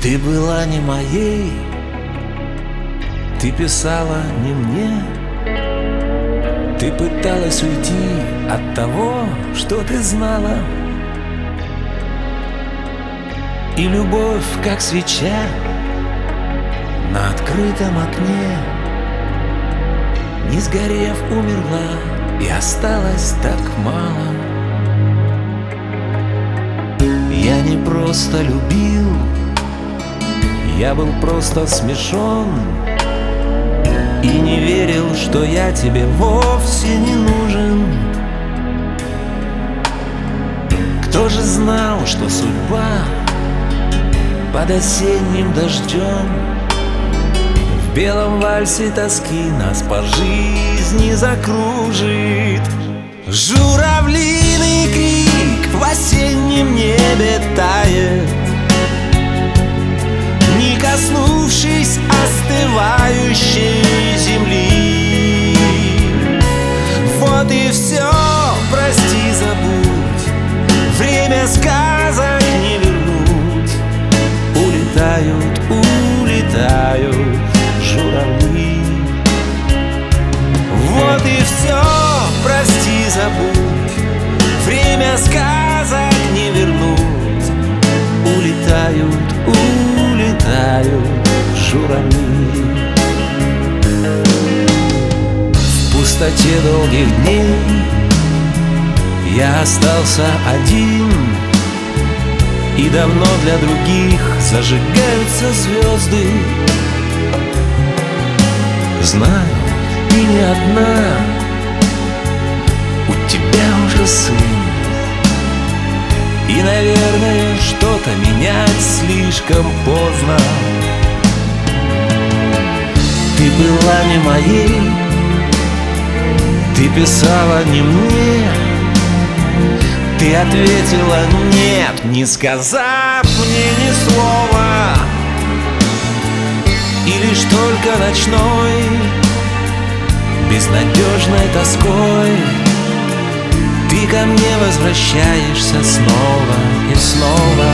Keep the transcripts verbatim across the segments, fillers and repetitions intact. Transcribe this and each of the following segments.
Ты была не моей, ты писала не мне. Ты пыталась уйти от того, что ты знала. И любовь, как свеча на открытом окне, не сгорев, умерла, и осталось так мало. Я не просто любил, я был просто смешон и не верил, что я тебе вовсе не нужен. Кто же знал, что судьба под осенним дождем в белом вальсе тоски нас по жизни закружит? Журавлиный крик в осеннем небе тает, не коснувшись остывающей земли. Вот и все, прости, забудь, время сказок не вернуть. Улетают, улетают журавли. Вот и все, прости, забудь, время сказок не вернуть. Улетают, улетают журавли. В пустоте долгих дней я остался один, и давно для других зажигаются звезды. Знаю, ты не одна, у тебя уже сын, и, наверное, что-то менять слишком поздно. Ты была не моей, ты писала не мне. Ты ответила нет, не сказав мне ни слова. И лишь только ночной, безнадежной тоской, ты ко мне возвращаешься снова и снова.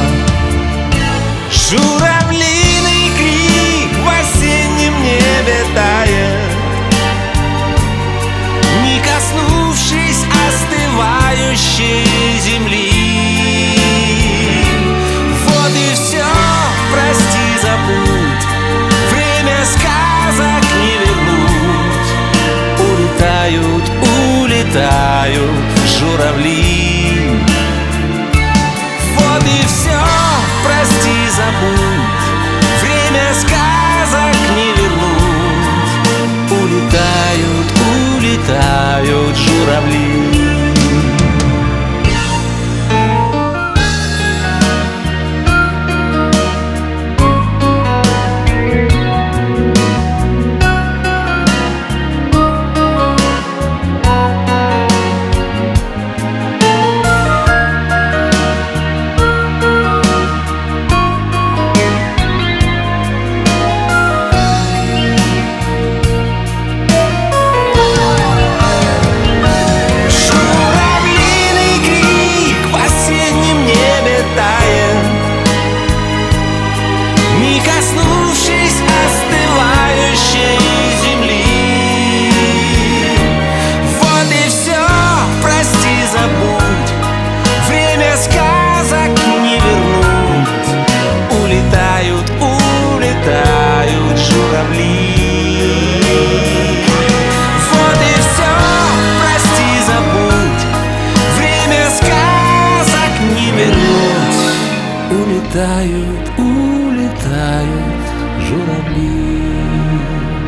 Журавлиный крик в осеннем небе тает, не коснувшись остывающей земли. Вот и все, прости, забудь, время сказок не вернуть. Улетают, улетают журавли. Вот и все, прости, забудь, время сказок не вернуть. Улетают, улетают журавли. Улетают, улетают журавли.